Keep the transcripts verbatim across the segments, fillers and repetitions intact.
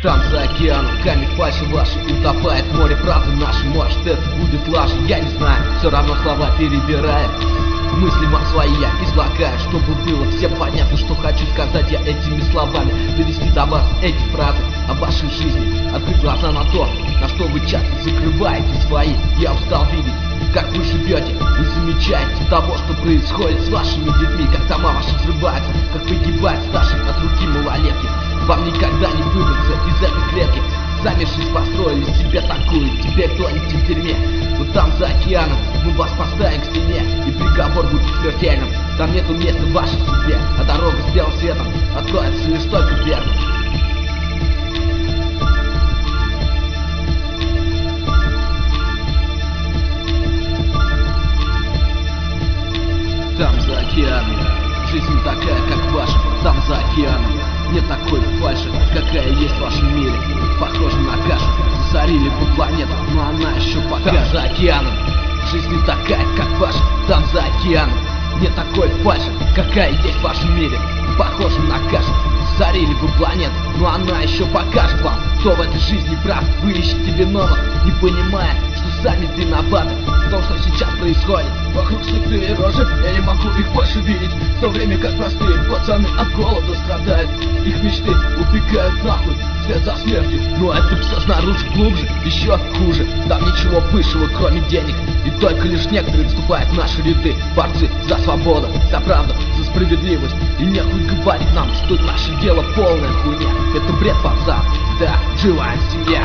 Там за океаном камень фальши ваши утопает в море правды нашей. Может, это будет ложь, я не знаю. Все равно слова перебирая, мысли вам свои я излагаю, чтобы было всем понятно, что хочу сказать я этими словами. Довести до вас эти фразы о вашей жизни, открыть глаза на то, на что вы часто закрываете свои. Я устал видеть, как вы живете, не замечаете того, что происходит с вашими детьми. Как дома ваши взрываются, как погибает старший от руки малолетки. Вам никогда не выбраться из этой клетки. Сами жизнь построили себе такую, теперь тонете в дерьме. Но там за океаном мы вас поставим к стене, и приговор будет смертельным. Там нету места в вашей судьбе, а дорога с белым светом откроется лишь только верным. Там за океаном жизнь не такая, как ваша. Там за океаном нет такой фальши, какая есть в вашем мире. Похоже на кашу, засорили бы планету, но она еще покажет. Там за океаном жизнь не такая, как ваша. Там за океаном нет такой фальши, какая есть в вашем мире. Похоже на кашу, засорили бы планету, но она еще покажет вам, кто в этой жизни прав. Вы ищете виновных, не понимая, что сами виноваты в том, что сейчас происходит. Вокруг сытые рожи, я не могу их больше видеть, в то время как простые пацаны от голода страдают. Их мечты убегают нахуй вслед за смертью. Но это все снаружи, глубже, еще хуже. Там ничего высшего, кроме денег, и только лишь некоторые вступают в наши ряды. Борцы за свободу, за правду, за справедливость. И нехуй говорить нам, что наше дело полная хуйня. Это бред, пацан, да, живая семья.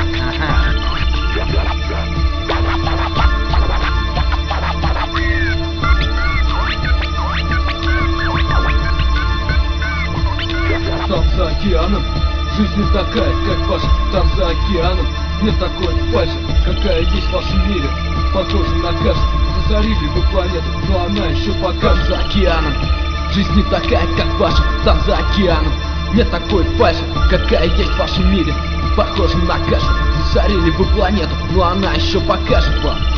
Там за океаном жизнь не такая, как ваша. Там за океаном нет такой фальши, какая есть в вашем мире. Похоже на кашу, засорили бы планету, но она еще покажет. Там за океаном жизнь не такая, как ваша. Там за океаном нет такой фальши, какая есть в вашем мире. Похоже на кашу, засорили бы планету, но она еще покажет вам.